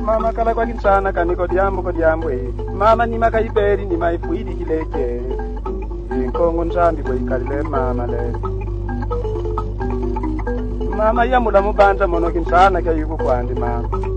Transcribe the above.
mama kala kwa kinsana kaniko diambo mama ni makaiberi ni maifuidi kileke inkongo nzambi kwa ikalile mama le mama ya mula mubanda mono kinsana kya yuko kwandi mama